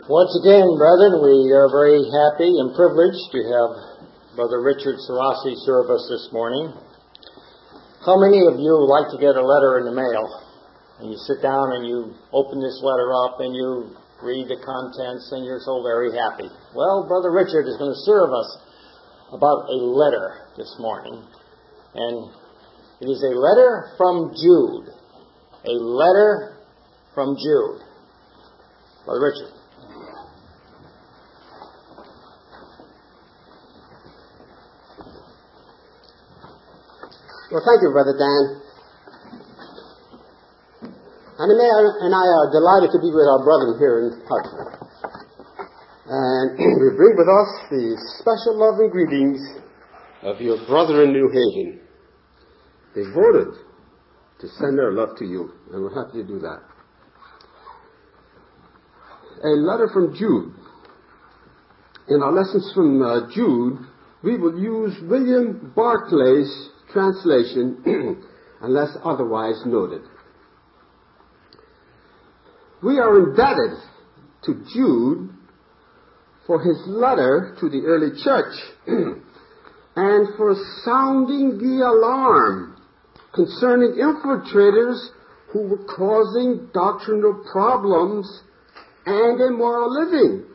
Once again, brethren, we are very happy and privileged to have Brother Richard Sarasi serve us this morning. How many of you like to get a letter in the mail? And you sit down and you open this letter up and you read the contents and you're so very happy. Well, Brother Richard is going to serve us about a letter this morning. And it is a letter from Jude. A letter from Jude. Brother Richard. Well, thank you, Brother Dan. Anime and I are delighted to be with our brethren here in Hartford. And we bring with us the special love and greetings of your brother in New Haven. They voted to send their love to you, and we're happy to do that. A letter from Jude. In our lessons from Jude, we will use William Barclay's translation unless otherwise noted. We are indebted to Jude for his letter to the early church and for sounding the alarm concerning infiltrators who were causing doctrinal problems and immoral living.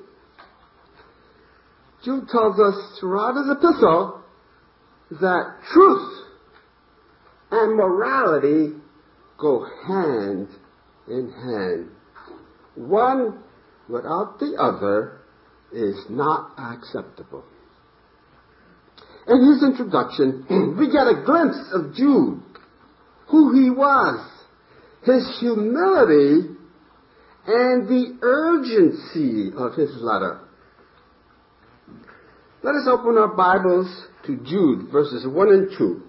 Jude tells us throughout his epistle that truth and morality go hand in hand. One without the other is not acceptable. In his introduction, we get a glimpse of Jude, who he was, his humility, and the urgency of his letter. Let us open our Bibles to Jude, verses 1 and 2.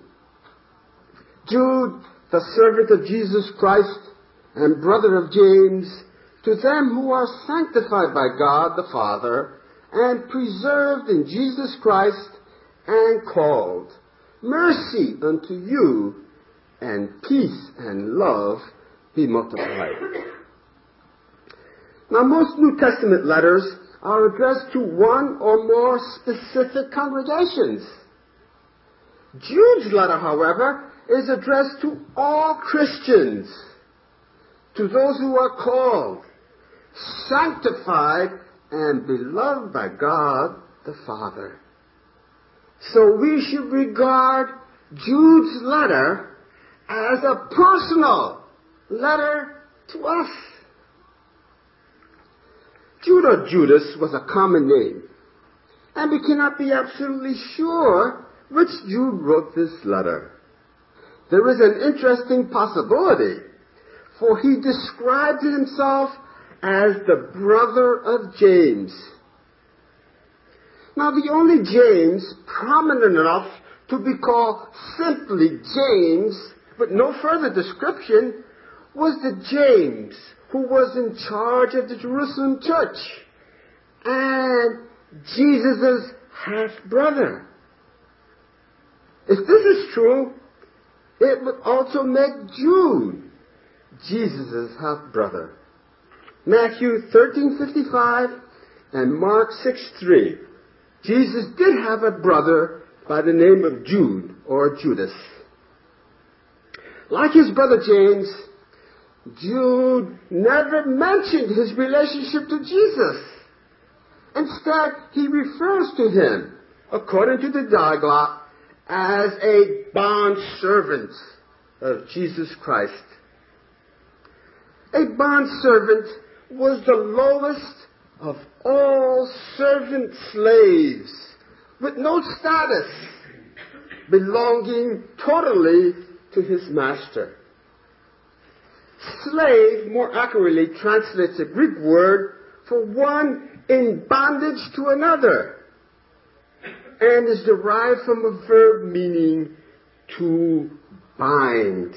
Jude, the servant of Jesus Christ and brother of James, to them who are sanctified by God the Father and preserved in Jesus Christ and called, mercy unto you and peace and love be multiplied. Now, most New Testament letters are addressed to one or more specific congregations. Jude's letter, however, is addressed to all Christians, to those who are called, sanctified, and beloved by God the Father. So we should regard Jude's letter as a personal letter to us. Jude or Judas was a common name, and we cannot be absolutely sure which Jude wrote this letter. There is an interesting possibility, for he described himself as the brother of James. Now, the only James prominent enough to be called simply James, with no further description, was the James who was in charge of the Jerusalem church and Jesus' half-brother. If this is true, it would also make Jude Jesus' half-brother. Matthew 13:55 and Mark 6:3. Jesus did have a brother by the name of Jude or Judas. Like his brother James, Jude never mentioned his relationship to Jesus. Instead, he refers to him, according to the dialogue, as a bondservant of Jesus Christ. A bondservant was the lowest of all servant slaves, with no status, belonging totally to his master. Slave more accurately translates a Greek word for one in bondage to another, and is derived from a verb meaning to bind.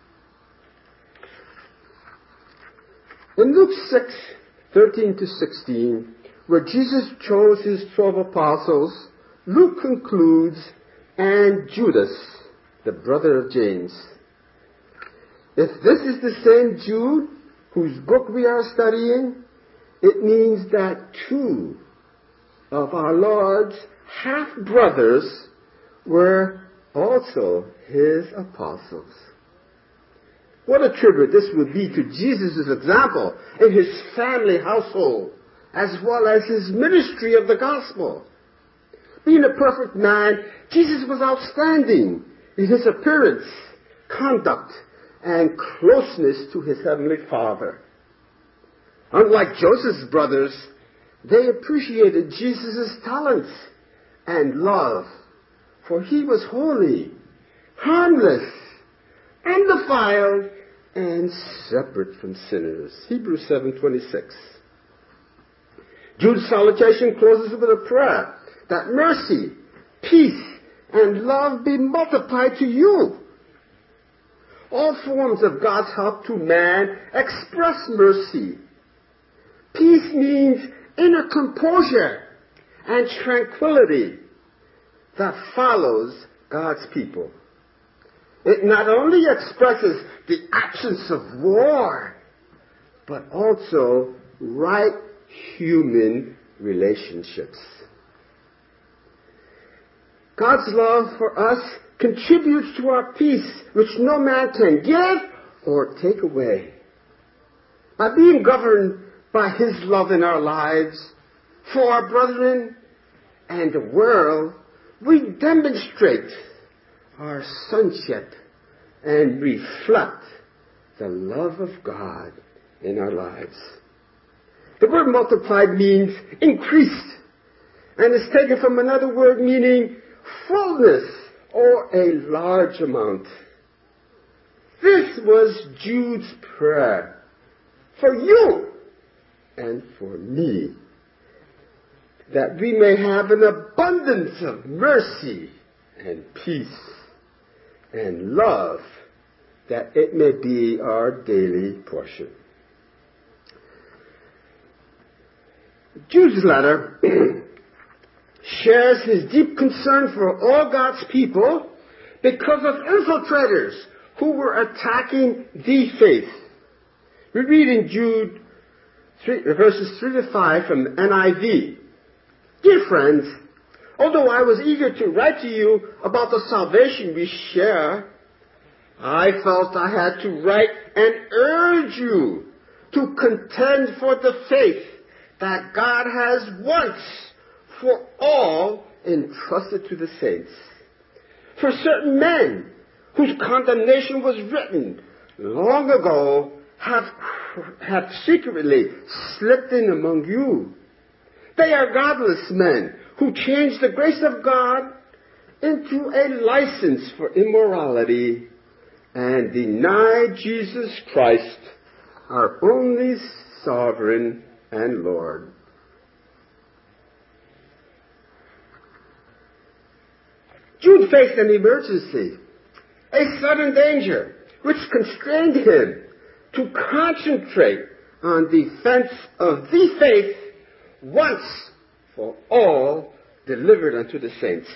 In Luke 6:13-16, where Jesus chose his 12 apostles, Luke concludes, and Judas, the brother of James. If this is the same Jude whose book we are studying, it means that two of our Lord's half-brothers were also his apostles. What a tribute this would be to Jesus' example in his family household, as well as his ministry of the gospel. Being a perfect man, Jesus was outstanding in his appearance, conduct, and closeness to his heavenly Father. Unlike Joseph's brothers, they appreciated Jesus' talents and love, for he was holy, harmless, undefiled, and separate from sinners. Hebrews 7:26. Jude's salutation closes with a prayer that mercy, peace, and love be multiplied to you. All forms of God's help to man express mercy. Peace means inner composure and tranquility that follows God's people. It not only expresses the absence of war, but also right human relationships. God's love for us contributes to our peace, which no man can give or take away. By being governed by his love in our lives, for our brethren and the world, we demonstrate our sonship and reflect the love of God in our lives. The word multiplied means increased, and is taken from another word meaning fullness or a large amount. This was Jude's prayer for you and for me, that we may have an abundance of mercy and peace and love, that it may be our daily portion. Jude's letter shares his deep concern for all God's people because of infiltrators who were attacking the faith. We read in Jude verses 3 to 5 from the NIV. Dear friends, although I was eager to write to you about the salvation we share, I felt I had to write and urge you to contend for the faith that God has once for all entrusted to the saints. For certain men whose condemnation was written long ago have secretly slipped in among you. They are godless men who change the grace of God into a license for immorality and deny Jesus Christ, our only sovereign and Lord. Jude faced an emergency, a sudden danger, which constrained him to concentrate on defense of the faith once for all delivered unto the saints.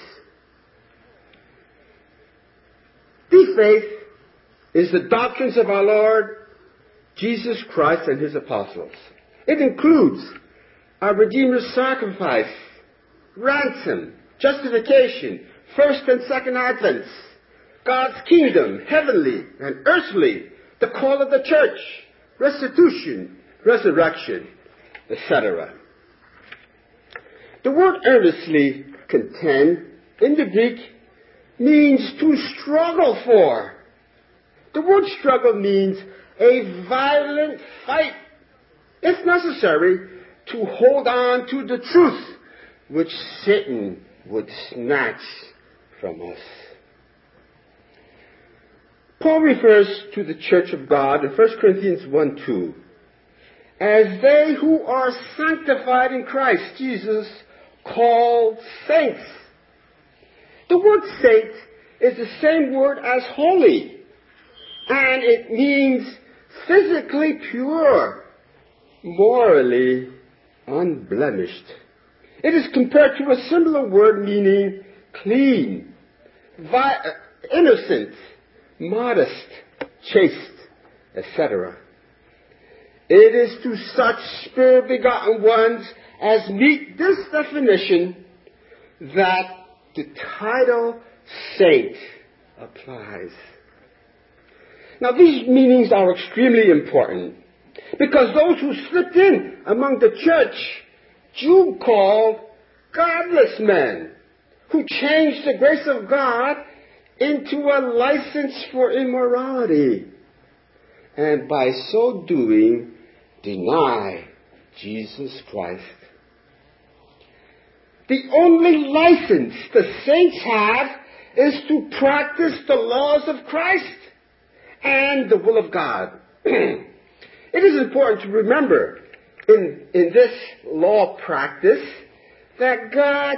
The faith is the doctrines of our Lord Jesus Christ and his apostles. It includes our Redeemer's sacrifice, ransom, justification, first and second advents, God's kingdom, heavenly and earthly, the call of the church, restitution, resurrection, etc. The word earnestly contend in the Greek means to struggle for. The word struggle means a violent fight, if necessary, to hold on to the truth which Satan would snatch from us. Paul refers to the church of God in 1 Corinthians 1:2 as they who are sanctified in Christ Jesus, called saints. The word saint is the same word as holy, and it means physically pure, morally unblemished. It is compared to a similar word meaning clean, innocent, modest, chaste, etc. It is to such spirit-begotten ones as meet this definition that the title saint applies. Now, these meanings are extremely important because those who slipped in among the church, Jude called godless men who changed the grace of God into a license for immorality, and by so doing, deny Jesus Christ. The only license the saints have is to practice the laws of Christ and the will of God. It is important to remember in this law practice that God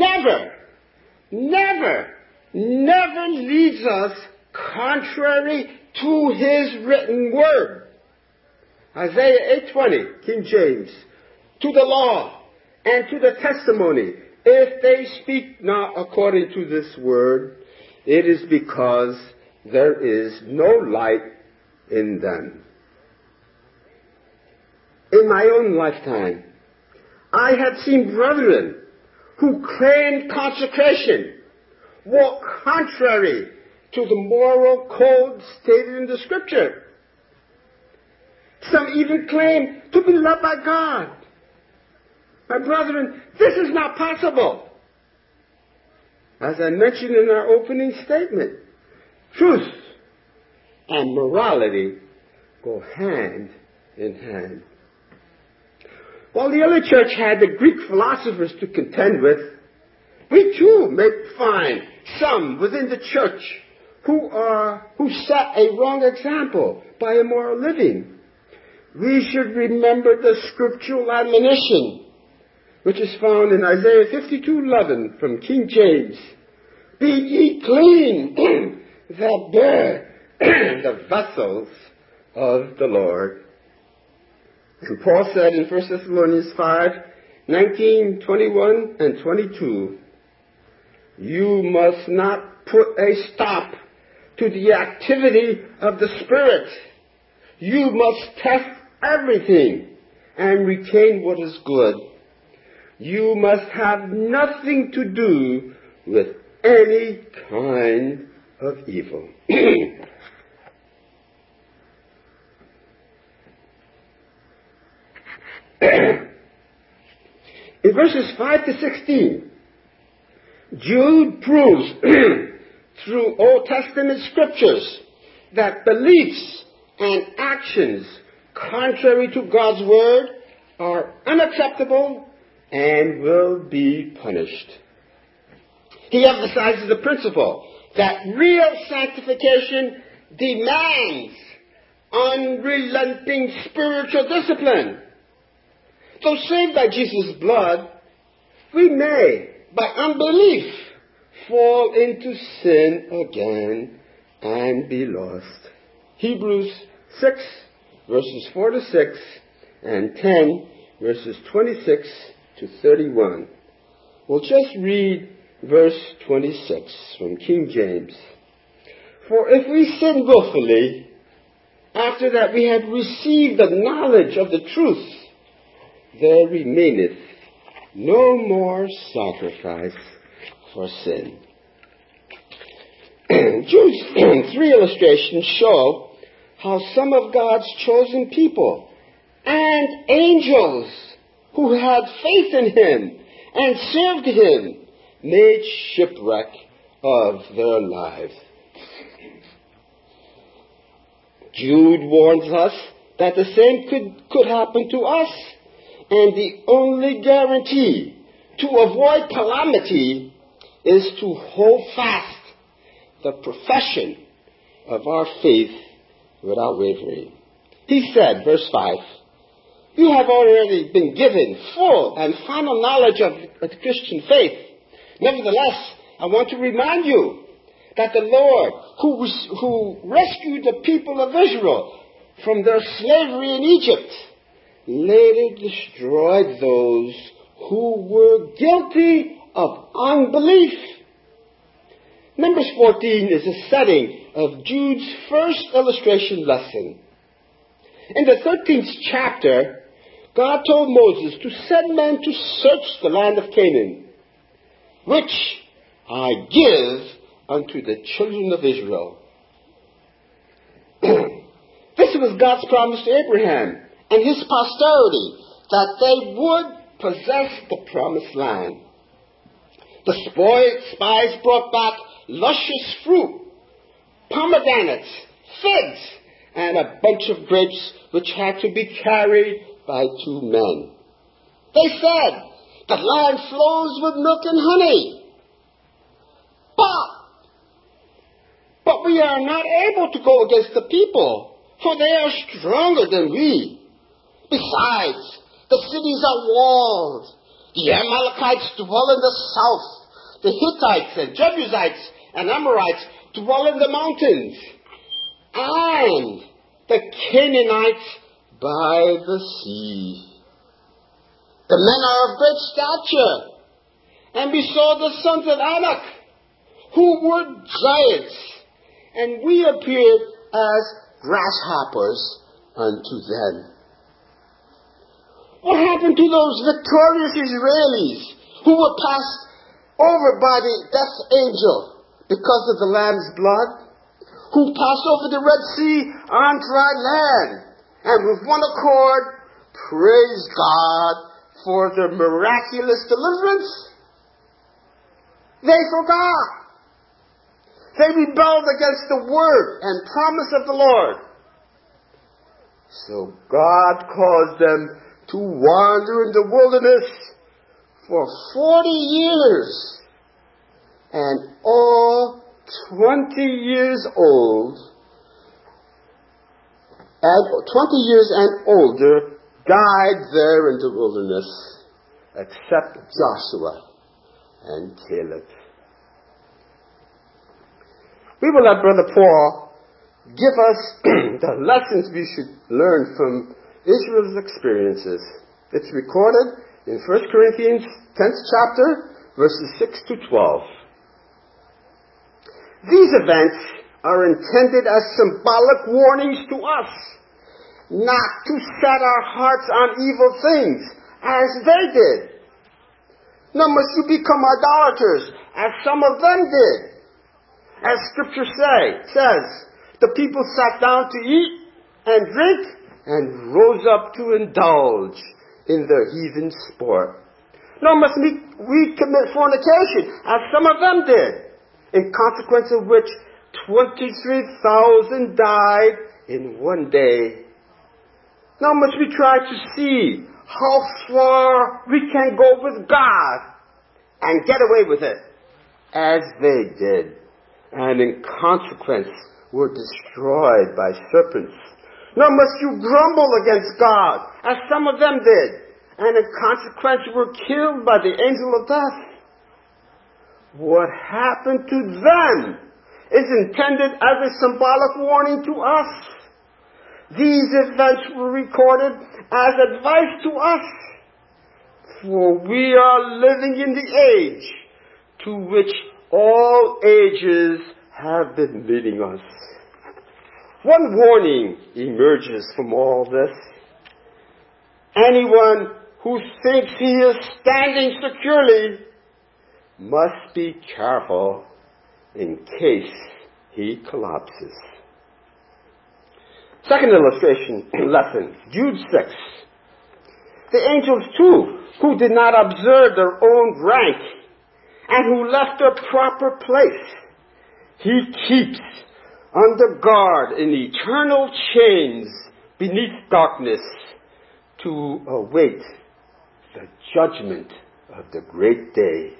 never leads us contrary to His written word. Isaiah 8:20, King James, to the law and to the testimony, if they speak not according to this word, it is because there is no light in them. In my own lifetime, I had seen brethren who claimed consecration walk contrary to the moral code stated in the Scripture. Some even claim to be loved by God. My brethren, this is not possible. As I mentioned in our opening statement, truth and morality go hand in hand. While the early church had the Greek philosophers to contend with, we too may find some within the church who set a wrong example by immoral living. We should remember the scriptural admonition, which is found in Isaiah 52:11 from King James. Be ye clean, that bear the vessels of the Lord. And Paul said in 1 Thessalonians 5:19, 21, and 22, you must not put a stop to the activity of the Spirit. You must test everything and retain what is good. You must have nothing to do with any kind of evil. In verses 5 to 16, Jude proves through Old Testament scriptures that beliefs and actions contrary to God's word are unacceptable and will be punished. He emphasizes the principle that real sanctification demands unrelenting spiritual discipline. Though saved by Jesus' blood, we may, by unbelief, fall into sin again and be lost. Hebrews 6, verses 4 to 6, and 10, verses 26 to 31. We'll just read verse 26 from King James. For if we sin willfully, after that we have received the knowledge of the truth, there remaineth no more sacrifice for sin. Jude's three illustrations show how some of God's chosen people and angels who had faith in Him and served Him made shipwreck of their lives. Jude warns us that the same could happen to us, and the only guarantee to avoid calamity is to hold fast the profession of our faith without wavering. He said, verse 5, you have already been given full and final knowledge of the Christian faith. Nevertheless, I want to remind you that the Lord, who rescued the people of Israel from their slavery in Egypt, later destroyed those who were guilty of unbelief. Numbers 14 is a setting of Jude's first illustration lesson. In the 13th chapter, God told Moses to send men to search the land of Canaan, which I give unto the children of Israel. This was God's promise to Abraham and his posterity, that they would possess the promised land. The spies brought back luscious fruit, pomegranates, figs, and a bunch of grapes which had to be carried by 2 men. They said, the land flows with milk and honey. But we are not able to go against the people, for they are stronger than we. Besides, the cities are walled. The Amalekites dwell in the south. The Hittites and Jebusites and Amorites dwell in the mountains. And the Canaanites by the sea. The men are of great stature. And we saw the sons of Anak, who were giants, and we appeared as grasshoppers unto them. What happened to those victorious Israelis who were passed over by the death angel because of the Lamb's blood? Who passed over the Red Sea on dry land, and with one accord praised God for their miraculous deliverance? They forgot. They rebelled against the word and promise of the Lord. So God caused them to wander in the wilderness for 40 years. And all 20 years old, and 20 years and older died there in the wilderness, except Joshua and Caleb. We will let Brother Paul give us the lessons we should learn from Israel's experiences. It's recorded in 1 Corinthians 10th chapter, verses 6 to 12. These events are intended as symbolic warnings to us, not to set our hearts on evil things, as they did. Nor must you become idolaters, as some of them did. As Scripture says, the people sat down to eat and drink and rose up to indulge in their heathen sport. Nor must we commit fornication, as some of them did, in consequence of which 23,000 died in one day. Nor must we try to see how far we can go with God and get away with it, as they did, and in consequence were destroyed by serpents. Nor must you grumble against God, as some of them did, and in consequence were killed by the angel of death. What happened to them is intended as a symbolic warning to us. These events were recorded as advice to us, for we are living in the age to which all ages have been leading us. One warning emerges from all this. Anyone who thinks he is standing securely must be careful in case he collapses. Second illustration lesson, Jude 6. The angels too, who did not observe their own rank and who left their proper place, he keeps under guard in eternal chains beneath darkness to await the judgment of the great day.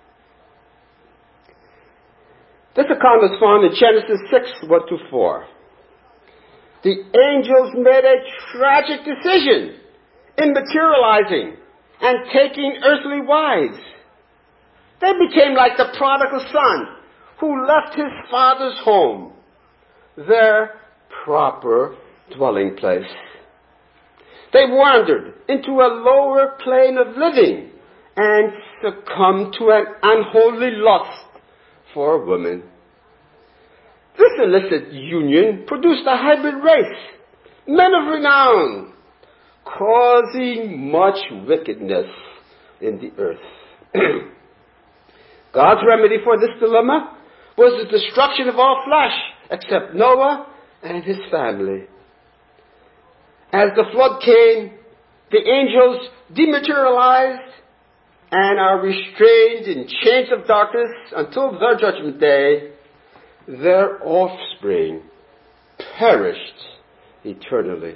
This account is found in Genesis 6, 1-4. The angels made a tragic decision in materializing and taking earthly wives. They became like the prodigal son who left his father's home, their proper dwelling place. They wandered into a lower plane of living and succumbed to an unholy lust for women. This illicit union produced a hybrid race, men of renown, causing much wickedness in the earth. God's remedy for this dilemma was the destruction of all flesh except Noah and his family. As the flood came, the angels dematerialized and are restrained in chains of darkness until their judgment day. Their offspring perished eternally.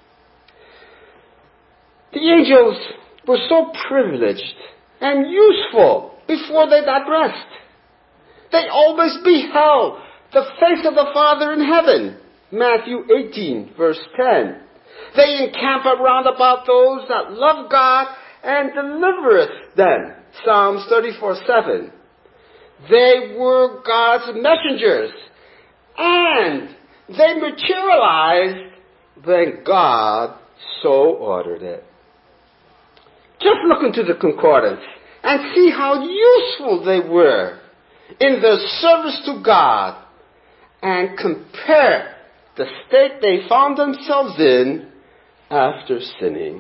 The angels were so privileged and useful before they got rest. They always beheld the face of the Father in heaven. Matthew 18, verse 10. They encamp around about those that love God and delivereth them. Psalms 34:7. They were God's messengers, and they materialized when God so ordered it. Just look into the concordance and see how useful they were in their service to God, and compare the state they found themselves in after sinning.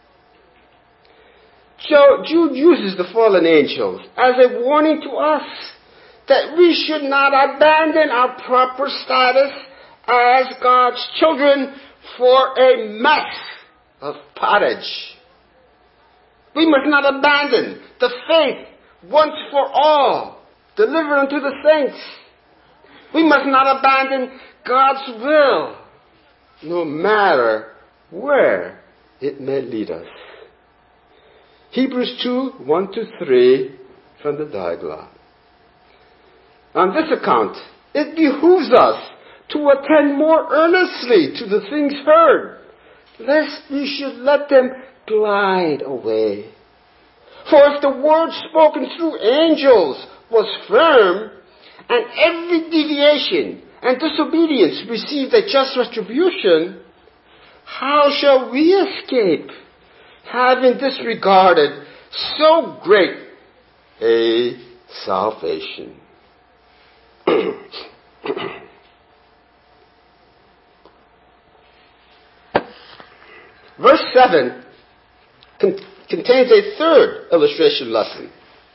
Jude uses the fallen angels as a warning to us that we should not abandon our proper status as God's children for a mess of pottage. We must not abandon the faith once for all delivered unto the saints. We must not abandon God's will, no matter where it may lead us. Hebrews 2:1-3 from the Dialogue. On this account, it behooves us to attend more earnestly to the things heard, lest we should let them glide away. For if the word spoken through angels was firm, and every deviation and disobedience received a just retribution, how shall we escape, having disregarded so great a salvation? Verse 7 contains a third illustration lesson.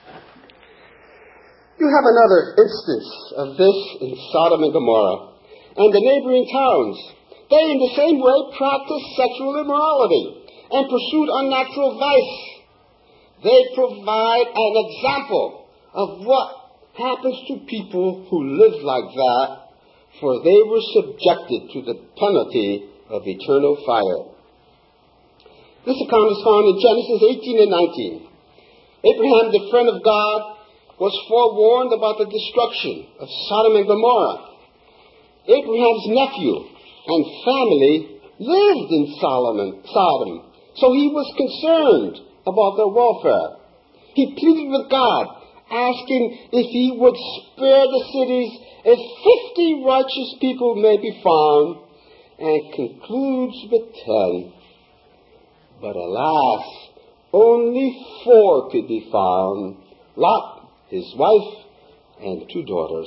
You have another instance of this in Sodom and Gomorrah and the neighboring towns. They in the same way practiced sexual immorality and pursued unnatural vice. They provide an example of what happens to people who live like that, for they were subjected to the penalty of eternal fire. This account is found in Genesis 18 and 19. Abraham, the friend of God, was forewarned about the destruction of Sodom and Gomorrah. Abraham's nephew and family lived in Sodom, so he was concerned about their welfare. He pleaded with God, asking if he would spare the cities if 50 righteous people may be found, and concludes with 10. But alas, only 4 could be found: Lot, his wife, and 2 daughters.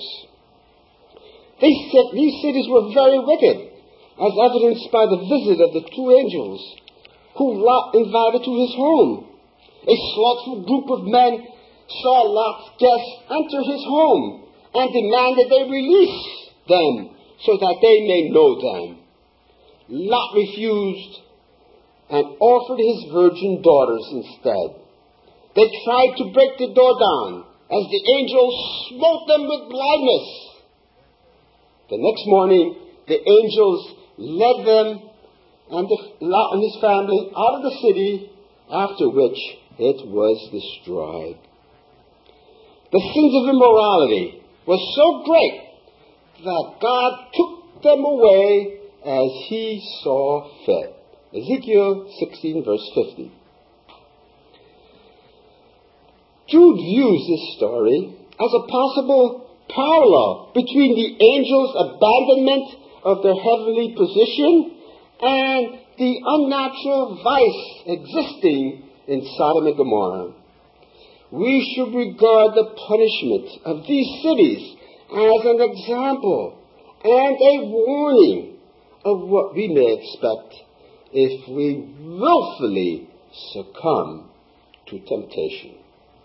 These cities were very wicked, as evidenced by the visit of the 2 angels who Lot invited to his home. A slothful group of men saw Lot's guests enter his home and demanded they release them so that they may know them. Lot refused and offered his virgin daughters instead. They tried to break the door down as the angels smote them with blindness. The next morning, the angels led them and Lot and his family out of the city, after which it was destroyed. The sins of immorality were so great that God took them away as he saw fit. Ezekiel 16, verse 50. Jude views this story as a possible parallel between the angels' abandonment of their heavenly position and the unnatural vice existing in Sodom and Gomorrah. We should regard the punishment of these cities as an example and a warning of what we may expect if we willfully succumb to temptation.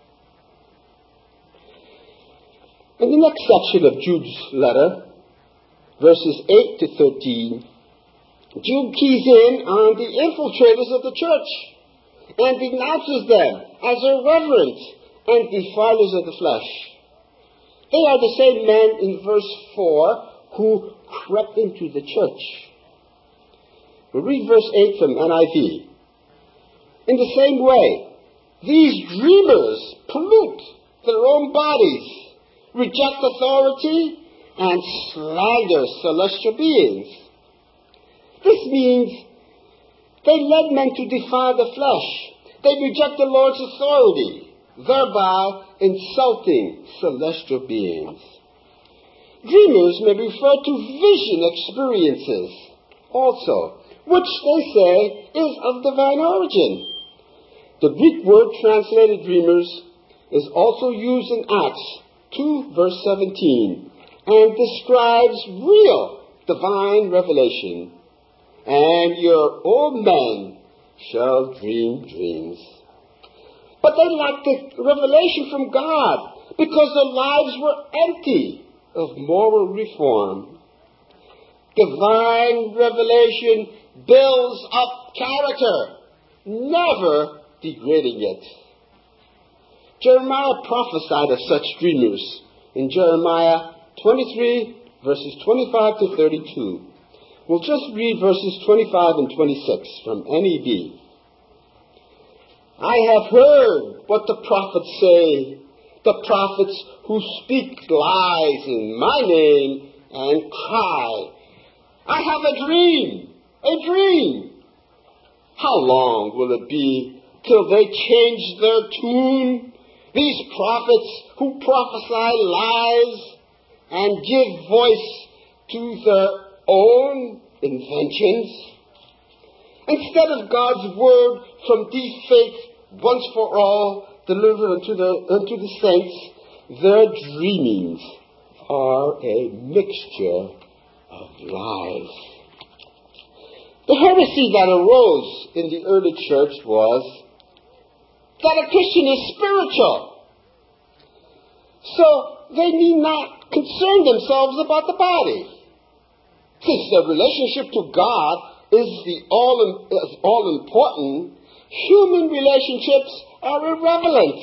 In the next section of Jude's letter, verses 8 to 13, Jude keys in on the infiltrators of the church and denounces them as irreverent and defilers of the flesh. They are the same men in verse 4 who crept into the church. We'll read verse 8 from NIV. In the same way, these dreamers pollute their own bodies, reject authority, and slander celestial beings. This means they led men to defile the flesh. They reject the Lord's authority, thereby insulting celestial beings. Dreamers may refer to vision experiences also, which they say is of divine origin. The Greek word translated dreamers is also used in Acts 2 verse 17 and describes real divine revelation. And your old men shall dream dreams. But they lacked the revelation from God because their lives were empty of moral reform. Divine revelation builds up character, never degrading it. Jeremiah prophesied of such dreamers in Jeremiah 23, verses 25 to 32. We'll just read verses 25 and 26 from NEB. I have heard what the prophets say, the prophets who speak lies in my name and cry, I have a dream, a dream. How long will it be till they change their tune? These prophets who prophesy lies and give voice to their own inventions. Instead of God's word from deep faith once for all delivered unto the saints, their dreamings are a mixture of lies. The heresy that arose in the early church was that a Christian is spiritual, so they need not concern themselves about the body. Since their relationship to God is the all-important, human relationships are irrelevant.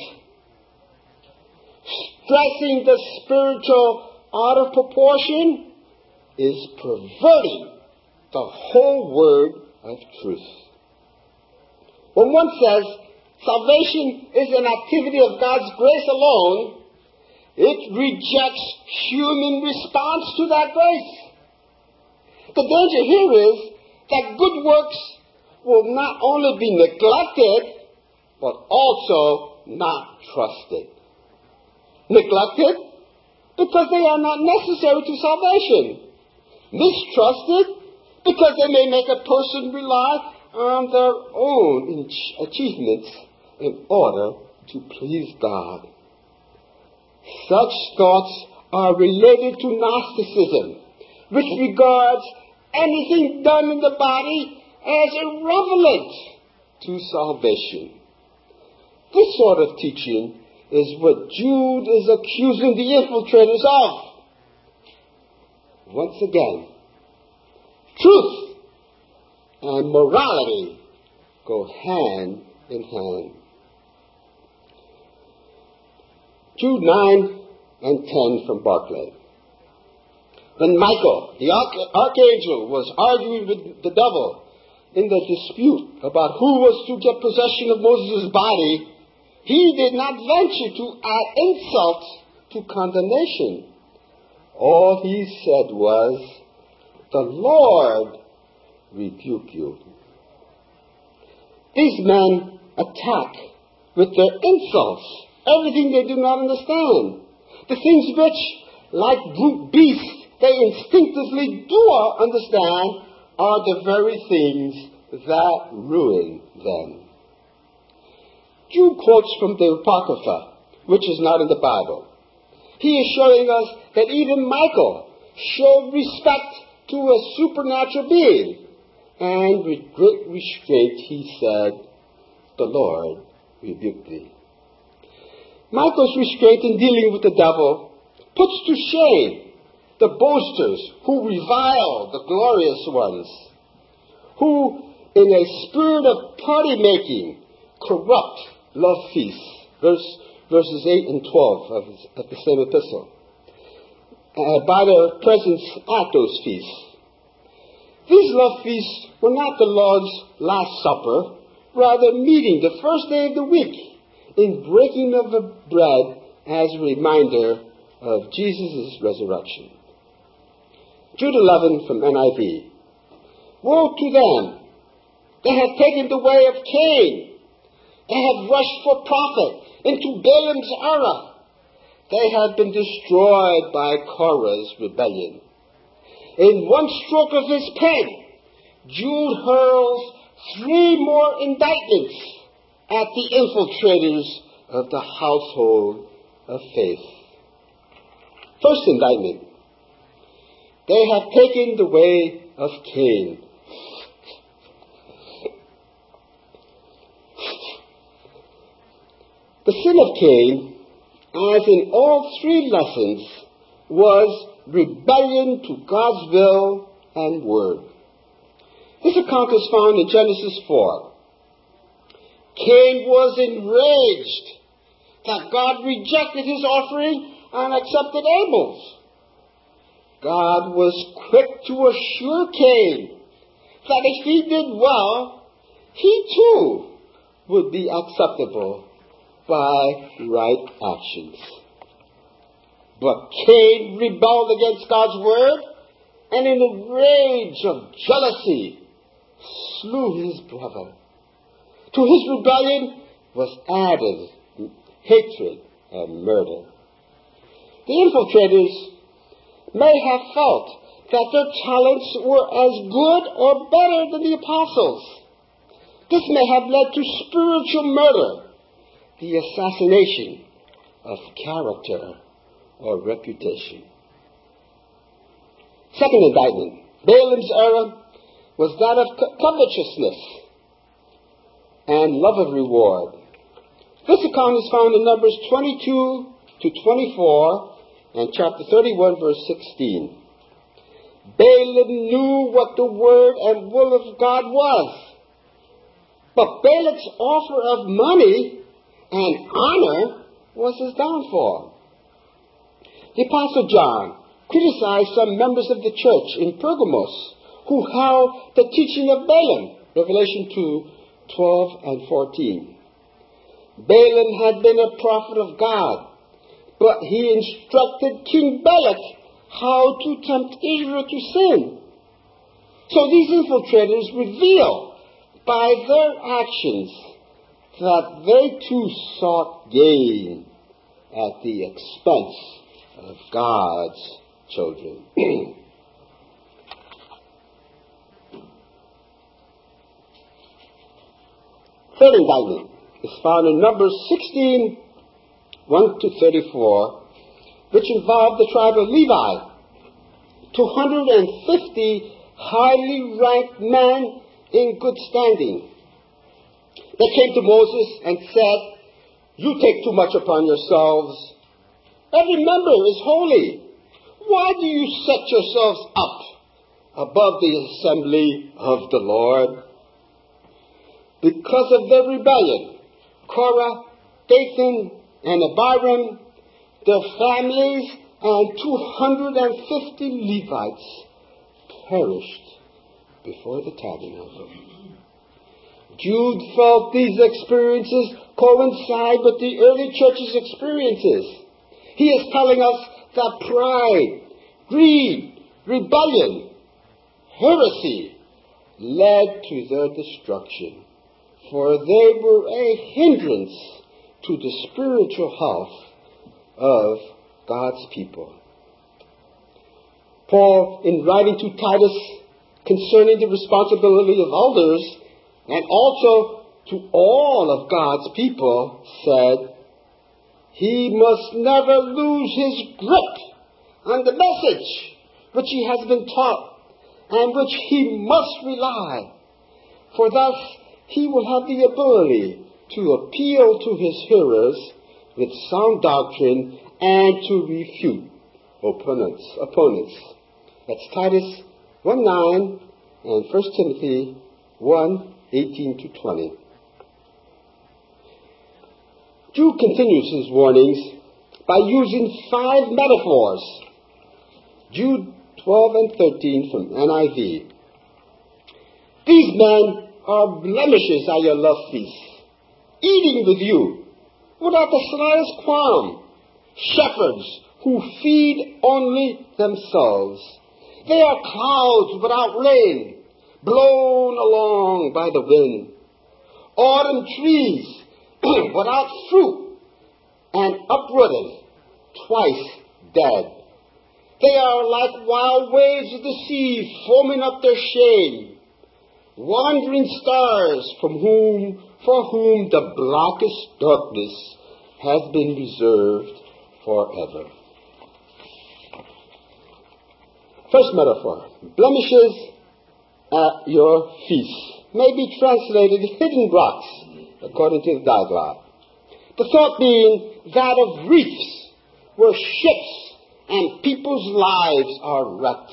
Stressing the spiritual out of proportion is perverting the whole word of truth. When one says salvation is an activity of God's grace alone, it rejects human response to that grace. The danger here is that good works will not only be neglected, but also not trusted. Neglected because they are not necessary to salvation. Mistrusted because they may make a person rely on their own achievements in order to please God. Such thoughts are related to Gnosticism, which regards anything done in the body as irrelevant to salvation. This sort of teaching is what Jude is accusing the infiltrators of. Once again, truth and morality go hand in hand. Jude 9 and 10 from Barclay. When Michael, the archangel, was arguing with the devil in the dispute about who was to get possession of Moses' body, he did not venture to add insult to condemnation. All he said was, "The Lord rebuke you." These men attack with their insults everything they do not understand. The things which, like brute beasts, they instinctively do understand are the very things that ruin them. Jude quotes from the Apocrypha, which is not in the Bible. He is showing us that even Michael showed respect to a supernatural being. And with great restraint he said, "The Lord rebuke thee." Michael's restraint in dealing with the devil puts to shame the boasters who revile the glorious ones, who in a spirit of party-making corrupt love feasts. Verses 8 and 12 of the same epistle. By their presence at those feasts. These love feasts were not the Lord's Last Supper, rather meeting the first day of the week in breaking of the bread as a reminder of Jesus' resurrection. Jude 11 from NIV. Woe to them! They have taken the way of Cain. They have rushed for profit into Balaam's error. They have been destroyed by Korah's rebellion. In one stroke of his pen, Jude hurls 3 more indictments at the infiltrators of the household of faith. First indictment. They have taken the way of Cain. The sin of Cain, as in all 3 lessons, was rebellion to God's will and word. This account is found in Genesis 4. Cain was enraged that God rejected his offering and accepted Abel's. God was quick to assure Cain that if he did well, he too would be acceptable by right actions. But Cain rebelled against God's word, and in a rage of jealousy slew his brother. To his rebellion was added hatred and murder. The infiltrators may have felt that their talents were as good or better than the apostles. This may have led to spiritual murder, the assassination of character or reputation. Second indictment. Balaam's error was that of covetousness and love of reward. This account is found in Numbers 22 to 24 and chapter 31, verse 16. Balaam knew what the word and will of God was. But Balak's offer of money and honor was his downfall. The Apostle John criticized some members of the church in Pergamos who held the teaching of Balaam, Revelation 2, 12 and 14. Balaam had been a prophet of God, but he instructed King Balak how to tempt Israel to sin. So these infiltrators reveal by their actions that they too sought gain at the expense of God's children. Third indictment is found in Numbers 16, 1 to 34, which involved the tribe of Levi. 250 highly ranked men in good standing. They came to Moses and said, "You take too much upon yourselves. Every member is holy. Why do you set yourselves up above the assembly of the Lord?" Because of their rebellion, Korah, Dathan, and Abiram, their families, and 250 Levites perished before the tabernacle. Jude felt these experiences coincide with the early church's experiences. He is telling us that pride, greed, rebellion, heresy led to their destruction, for they were a hindrance to the spiritual health of God's people. Paul, in writing to Titus concerning the responsibility of elders, and also to all of God's people, said, he must never lose his grip on the message which he has been taught, and which he must rely, for thus he will have the ability to appeal to his hearers with sound doctrine and to refute opponents. That's Titus 1:9 and 1 Timothy 1:18-20. Jude continues his warnings by using 5 metaphors. Jude 12 and 13 from NIV. These men are blemishes at your love feasts, eating with you without the slightest qualm, shepherds who feed only themselves. They are clouds without rain, blown along by the wind, autumn trees without fruit, and uprooted, twice dead. They are like wild waves of the sea foaming up their shame, wandering stars for whom the blackest darkness has been reserved forever. First metaphor, blemishes at your feasts, may be translated hidden rocks, according to the dialogue. The thought being that of reefs, where ships and people's lives are wrecked.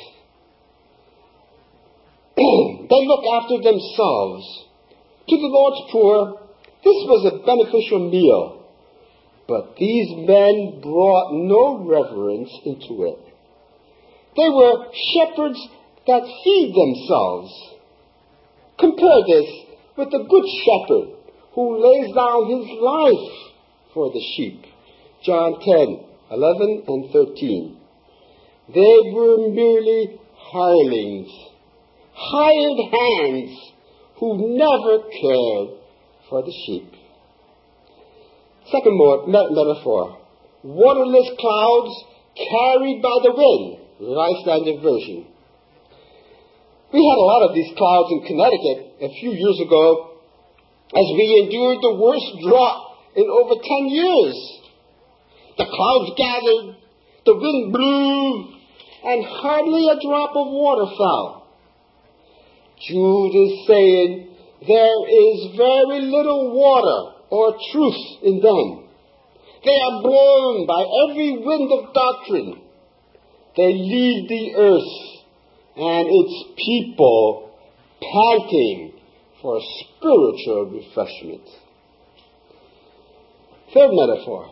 They look after themselves. To the Lord's poor, this was a beneficial meal, but these men brought no reverence into it. They were shepherds that feed themselves. Compare this with the good shepherd who lays down his life for the sheep. John 10:11 and 13. They were merely hirelings, hired hands who never cared for the sheep. Second metaphor, waterless clouds carried by the wind. Revised Standard Version. We had a lot of these clouds in Connecticut a few years ago as we endured the worst drought in over 10 years. The clouds gathered, the wind blew, and hardly a drop of water fell. Jude is saying there is very little water or truth in them. They are blown by every wind of doctrine. They leave the earth and its people panting for spiritual refreshment. Third metaphor.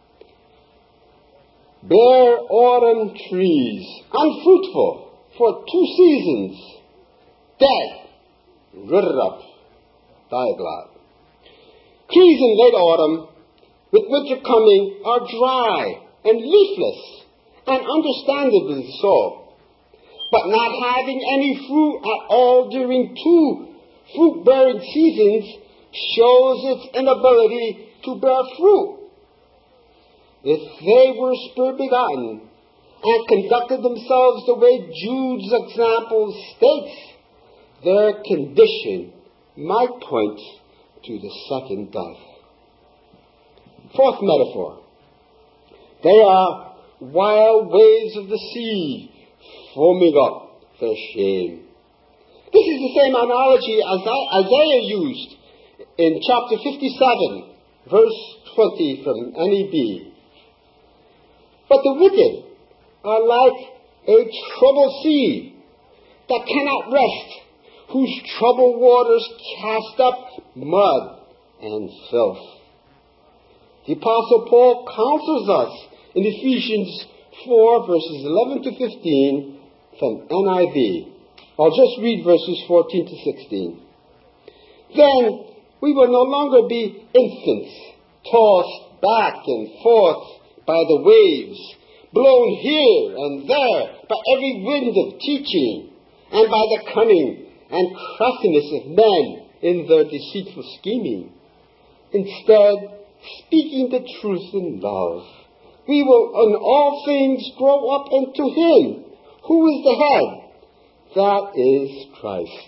Bare autumn trees, unfruitful for 2 seasons, dead, rooted up, diaglot. Trees in late autumn, with winter coming, are dry and leafless, and understandably so. But not having any fruit at all during 2 fruit-bearing seasons shows its inability to bear fruit. If they were spirit-begotten and conducted themselves the way Jude's example states, their condition might point to the second death. Fourth metaphor. They are wild waves of the sea foaming up their shame. This is the same analogy as Isaiah used in chapter 57, verse 20 from NEB. But the wicked are like a troubled sea that cannot rest, whose troubled waters cast up mud and filth. The Apostle Paul counsels us in Ephesians 4, verses 11 to 15 from NIV. I'll just read verses 14 to 16. Then we will no longer be infants, tossed back and forth by the waves, blown here and there by every wind of teaching, and by the cunning and craftiness of men in their deceitful scheming. Instead, speaking the truth in love, we will in all things grow up into Him, who is the head, that is Christ.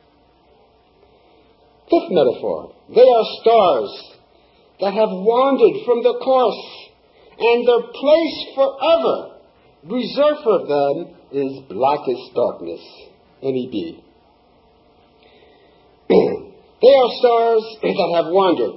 Fifth metaphor. They are stars that have wandered from their course, and their place forever reserved for them is blackest darkness. NEB. They are stars that have wandered.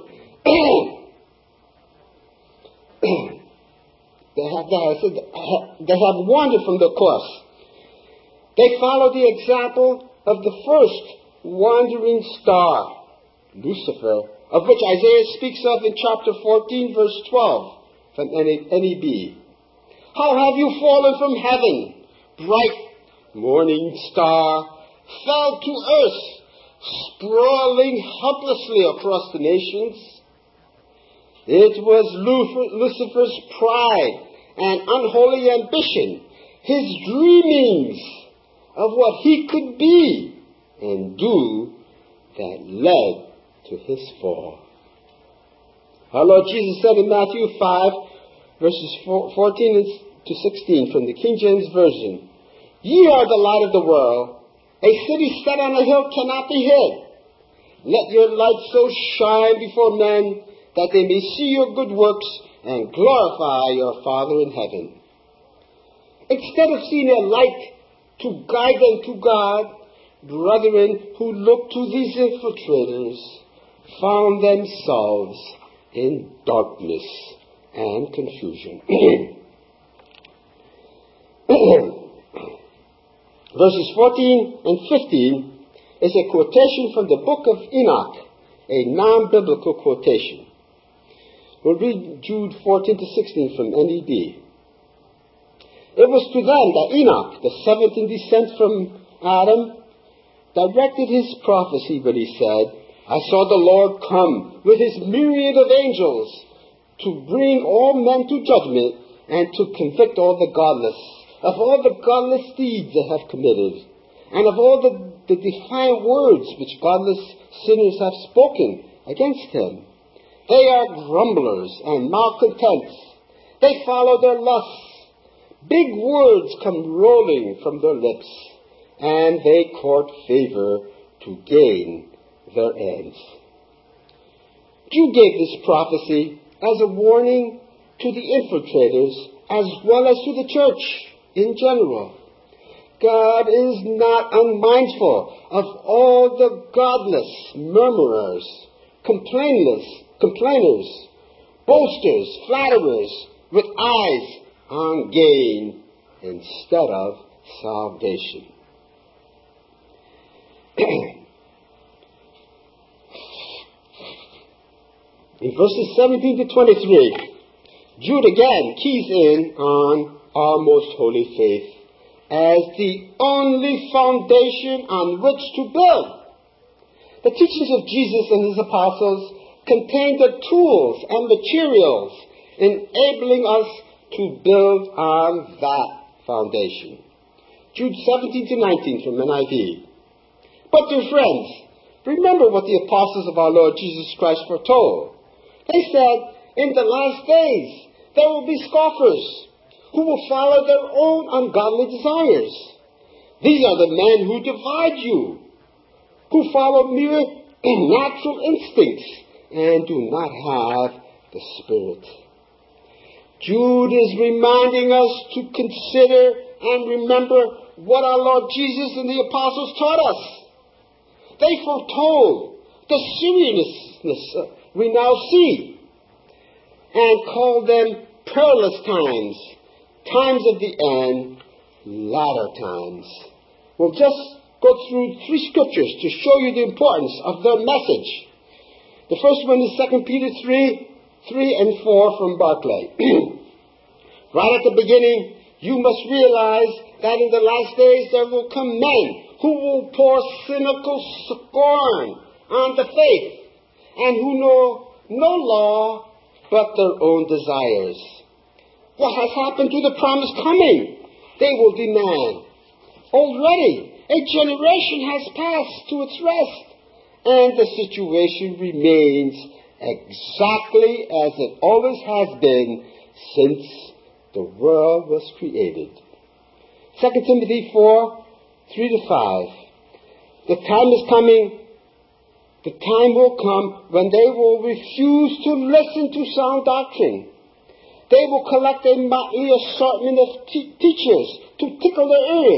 They have wandered from the course. They follow the example of the first wandering star, Lucifer, of which Isaiah speaks of in chapter 14, verse 12 from NEB. How have you fallen from heaven, bright morning star, fell to earth, sprawling helplessly across the nations? It was Lucifer's pride and unholy ambition, his dreamings of what he could be and do, that led to his fall. Our Lord Jesus said in Matthew 5, verses 14 to 16 from the King James Version, "Ye are the light of the world. A city set on a hill cannot be hid. Let your light so shine before men that they may see your good works and glorify your Father in heaven." Instead of seeing a light to guide them to God, brethren who looked to these infiltrators found themselves in darkness and confusion. Verses 14 and 15 is a quotation from the book of Enoch, a non-biblical quotation. We'll read Jude 14 to 16 from NEB. It was to them that Enoch, the seventh in descent from Adam, directed his prophecy when he said, "I saw the Lord come with his myriad of angels to bring all men to judgment and to convict all the godless of all the godless deeds they have committed, and of all the defiant words which godless sinners have spoken against him. They are grumblers and malcontents. They follow their lusts. Big words come rolling from their lips, and they court favor to gain their ends." Jude gave this prophecy as a warning to the infiltrators as well as to the church in general. God is not unmindful of all the godless murmurers, complainers, boasters, flatterers, with eyes on gain instead of salvation. In verses 17 to 23, Jude again keys in on our most holy faith as the only foundation on which to build. The teachings of Jesus and his apostles contain the tools and materials enabling us to build on that foundation. Jude 17 to 19 from NIV. "But dear friends, remember what the apostles of our Lord Jesus Christ foretold. They said, in the last days there will be scoffers who will follow their own ungodly desires. These are the men who divide you, who follow mere natural instincts and do not have the Spirit." Jude is reminding us to consider and remember what our Lord Jesus and the apostles taught us. They foretold the seriousness we now see and called them perilous times, times of the end, latter times. We'll just go through 3 scriptures to show you the importance of their message. The first one is 2 Peter 3 and 4 from Barclay. "Right at the beginning, you must realize that in the last days there will come men who will pour cynical scorn on the faith and who know no law but their own desires. What has happened to the promised coming? They will demand. Already a generation has passed to its rest, and the situation remains exactly as it always has been since the world was created." 2 Timothy 4, 3 to 5. "The time is coming, the time will come when they will refuse to listen to sound doctrine. They will collect a motley assortment of teachers to tickle their ears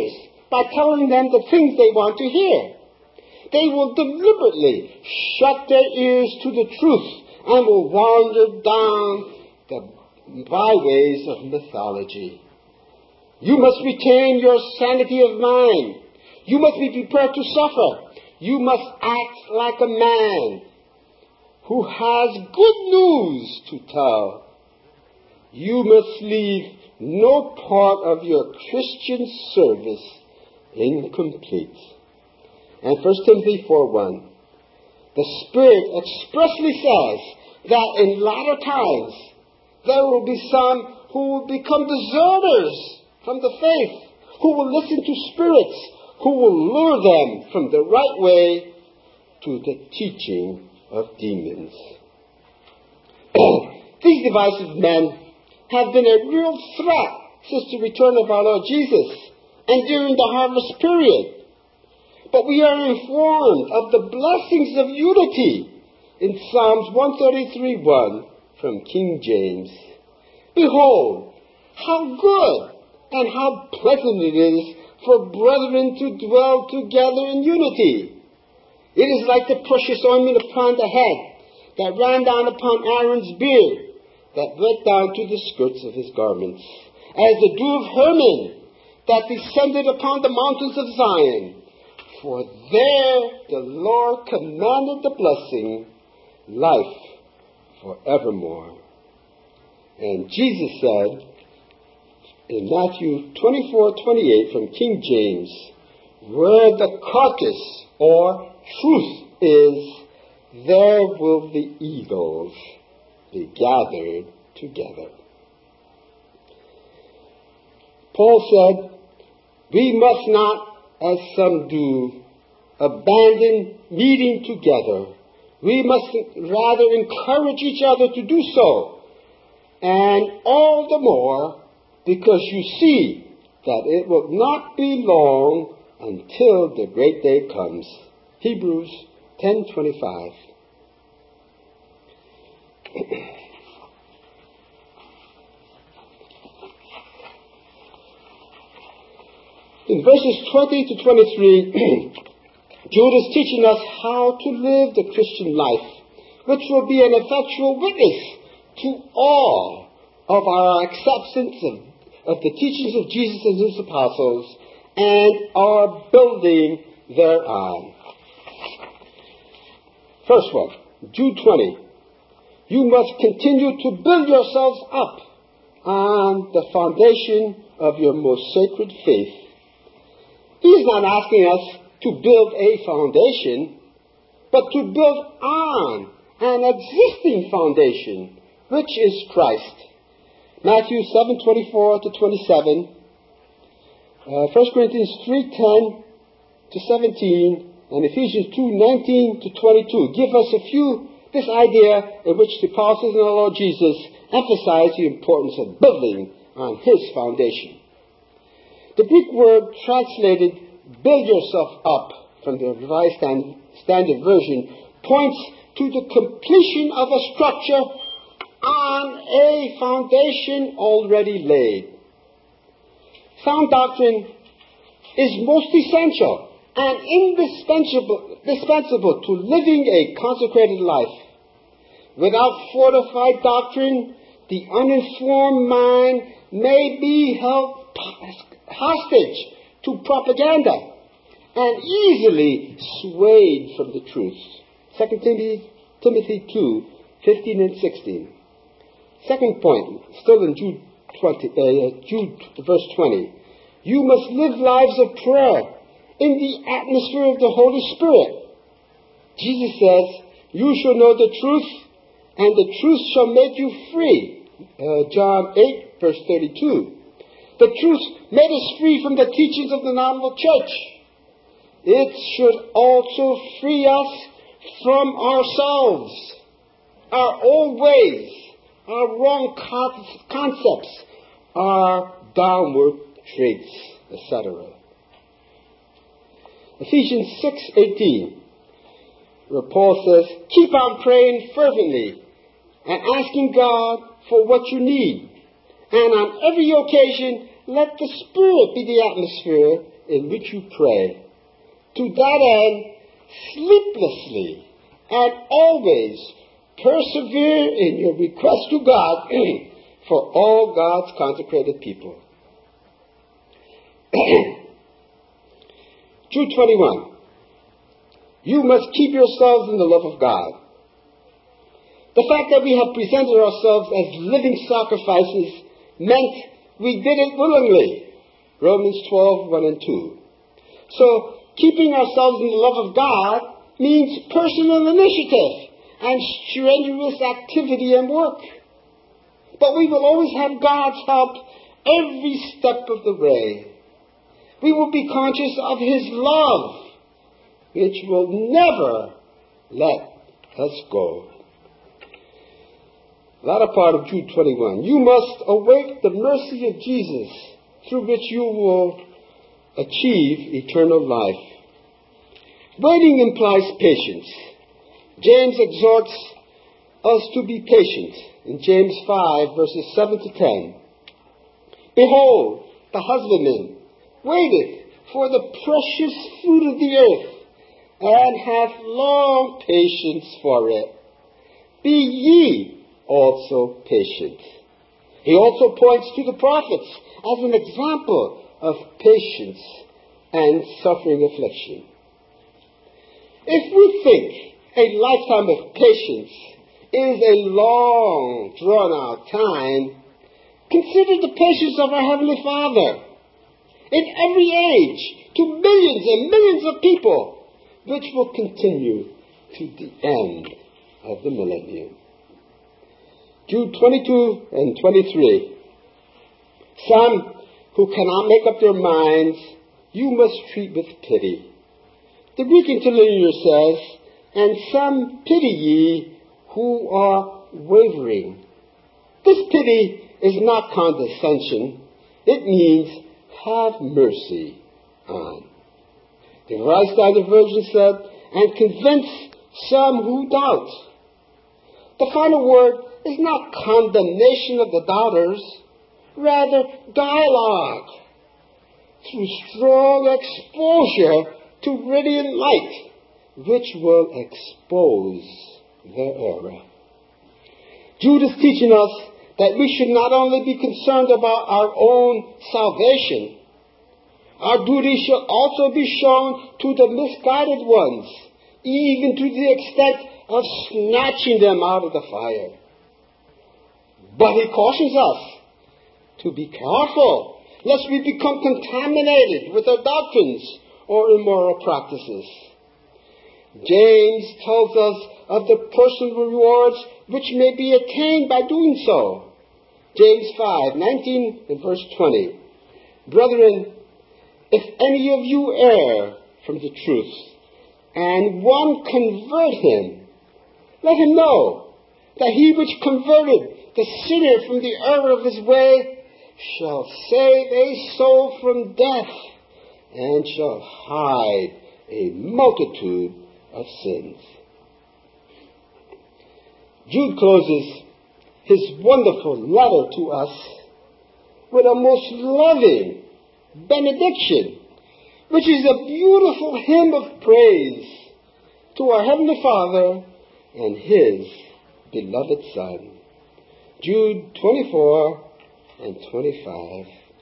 by telling them the things they want to hear. They will deliberately shut their ears to the truth and will wander down the byways of mythology. You must retain your sanity of mind. You must be prepared to suffer. You must act like a man who has good news to tell. You must leave no part of your Christian service incomplete. And 1 Timothy 4:1, the Spirit expressly says that in latter times there will be some who will become deserters from the faith, who will listen to spirits, who will lure them from the right way to the teaching of demons. These divisive men have been a real threat since the return of our Lord Jesus and during the harvest period. But we are informed of the blessings of unity in Psalms 133:1 from King James. Behold, how good and how pleasant it is for brethren to dwell together in unity. It is like the precious ointment upon the head that ran down upon Aaron's beard, that went down to the skirts of his garments, as the dew of Hermon that descended upon the mountains of Zion. For there the Lord commanded the blessing, life forevermore. And Jesus said in Matthew 24:28 from King James, where the carcass or truth is, there will the eagles be gathered together. Paul said, we must not, as some do, abandon meeting together. We must rather encourage each other to do so. And all the more because you see that it will not be long until the great day comes. Hebrews 10:25. In verses 20 to 23, Jude is teaching us how to live the Christian life, which will be an effectual witness to all of our acceptance of the teachings of Jesus and his apostles and our building thereon. First one, Jude 20. You must continue to build yourselves up on the foundation of your most sacred faith. He's not asking us to build a foundation, but to build on an existing foundation, which is Christ. Matthew 7:24 to 27, 1 Corinthians 3:10 to 17, and Ephesians 2:19 to 22 give us this idea in which the apostles and our Lord Jesus emphasize the importance of building on his foundation. The Greek word translated build yourself up from the Revised Standard Version points to the completion of a structure on a foundation already laid. Sound doctrine is most essential and indispensable to living a consecrated life. Without fortified doctrine, the uninformed mind may be held hostage to propaganda and easily swayed from the truth. 2 Timothy 2:15 and 16. Second point, still in Jude verse 20. You must live lives of prayer in the atmosphere of the Holy Spirit. Jesus says, you shall know the truth, and the truth shall make you free. John 8, verse 32. The truth made us free from the teachings of the nominal church. It should also free us from ourselves, our old ways, our wrong concepts, our downward traits, etc. Ephesians 6:18, where Paul says, keep on praying fervently and asking God for what you need. And on every occasion, let the Spirit be the atmosphere in which you pray. To that end, sleeplessly and always persevere in your request to God for all God's consecrated people. Jude 21. You must keep yourselves in the love of God. The fact that we have presented ourselves as living sacrifices meant we did it willingly. Romans 12, 1 and 2. So, keeping ourselves in the love of God means personal initiative and strenuous activity and work. But we will always have God's help every step of the way. We will be conscious of His love, which will never let us go. Latter part of Jude 21. You must await the mercy of Jesus, through which you will achieve eternal life. Waiting implies patience. James exhorts us to be patient in James 5, verses 7 to 10. Behold, the husbandman waited for the precious fruit of the earth, and hath long patience for it. Be ye also patient. He also points to the prophets as an example of patience and suffering affliction. If we think a lifetime of patience is a long, drawn-out time, consider the patience of our Heavenly Father in every age to millions and millions of people, which will continue to the end of the millennium. Jude 22 and 23. Some who cannot make up their minds, you must treat with pity. The Greek interlinear says, and some pity ye who are wavering. This pity is not condescension. It means have mercy on. The Revised Standard Version said, and convince some who doubt. The final word is not condemnation of the doubters, rather dialogue through strong exposure to radiant light, which will expose their error. Jude is teaching us that we should not only be concerned about our own salvation, our duty should also be shown to the misguided ones, even to the extent of snatching them out of the fire. But he cautions us to be careful, lest we become contaminated with our doctrines or immoral practices. James tells us of the personal rewards which may be attained by doing so. James 5:19 and verse 20. Brethren, if any of you err from the truth, and one convert him, let him know that he which converted the sinner from the error of his way shall save a soul from death, and shall hide a multitude of sins. Jude closes his wonderful letter to us with a most loving benediction, which is a beautiful hymn of praise to our Heavenly Father and His beloved Son. Jude 24 and 25.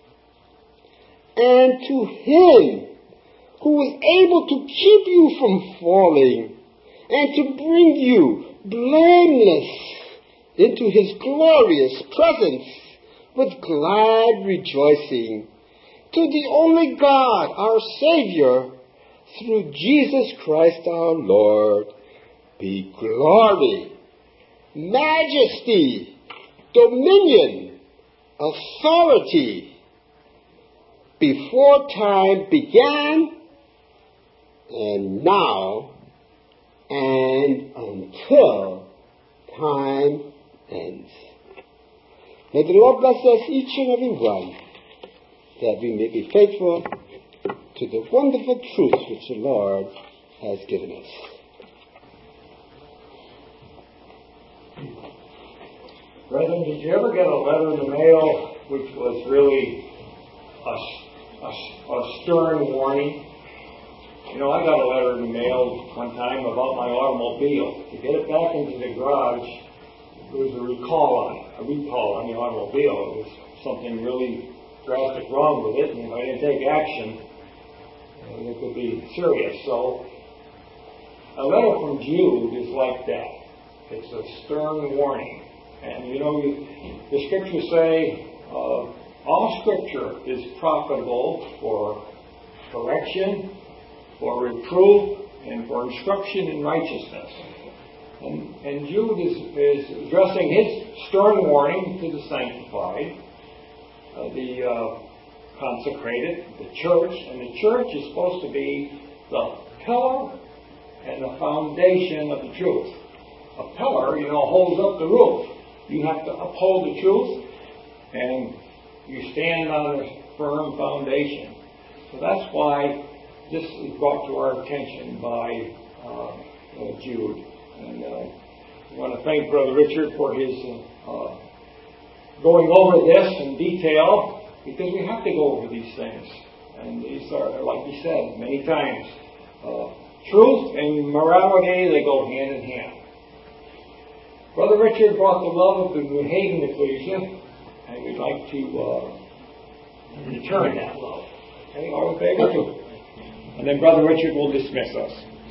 And to Him who is able to keep you from falling and to bring you blameless into His glorious presence with glad rejoicing, to the only God, our Savior, through Jesus Christ our Lord, be glory, majesty, dominion, authority, before time began, and now, and until time ends. May the Lord bless us each and every one, that we may be faithful to the wonderful truth which the Lord has given us. Brethren, did you ever get a letter in the mail which was really a stern warning. You know, I got a letter in the mail one time about my automobile. To get it back into the garage, there was a recall on the automobile. There was something really drastic wrong with it, and if I didn't take action, it could be serious. So, a letter from Jude is like that. It's a stern warning. And you know, the scriptures say, all scripture is profitable for correction, for reproof, and for instruction in righteousness. And Jude is addressing his stern warning to the sanctified, the consecrated, the church. And the church is supposed to be the pillar and the foundation of the truth. A pillar, you know, holds up the roof. You have to uphold the truth, and you stand on a firm foundation. So that's why this is brought to our attention by Jude. And I want to thank Brother Richard for his going over this in detail, because we have to go over these things. And these are, like he said many times, truth and morality, they go hand in hand. Brother Richard brought the love of the New Haven Ecclesia, and we'd like to return that love. Okay, all in favor? And then Brother Richard will dismiss us.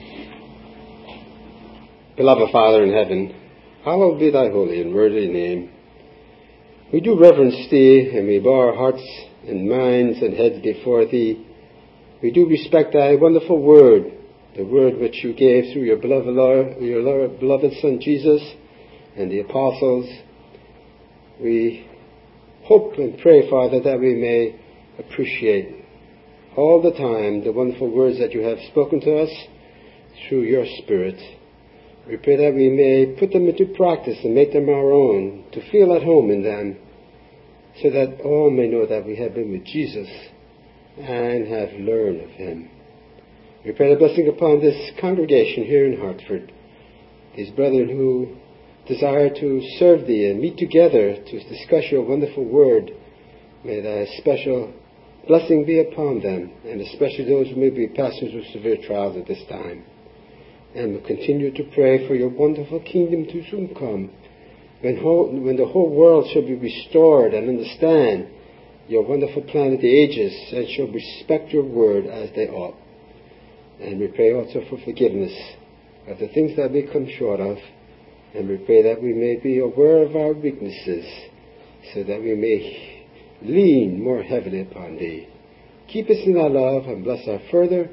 Beloved Father in heaven, hallowed be thy holy and worthy name. We do reverence thee, and we bow our hearts and minds and heads before thee. We do respect thy wonderful word, the word which you gave through your beloved Son Jesus and the apostles. We hope and pray, Father, that we may appreciate all the time the wonderful words that you have spoken to us through your Spirit. We pray that we may put them into practice and make them our own, to feel at home in them, so that all may know that we have been with Jesus and have learned of him. We pray a blessing upon this congregation here in Hartford, these brethren who desire to serve thee and meet together to discuss your wonderful word. May thy special blessing be upon them, and especially those who may be pastors with severe trials at this time. And we'll continue to pray for your wonderful kingdom to soon come, when the whole world shall be restored and understand your wonderful plan of the ages, and shall respect your word as they ought. And we pray also for forgiveness of the things that we come short of, and we pray that we may be aware of our weaknesses, so that we may lean more heavily upon thee. Keep us in thy love, and bless our further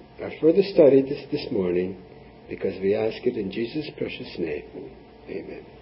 study this morning, because we ask it in Jesus' precious name. Amen.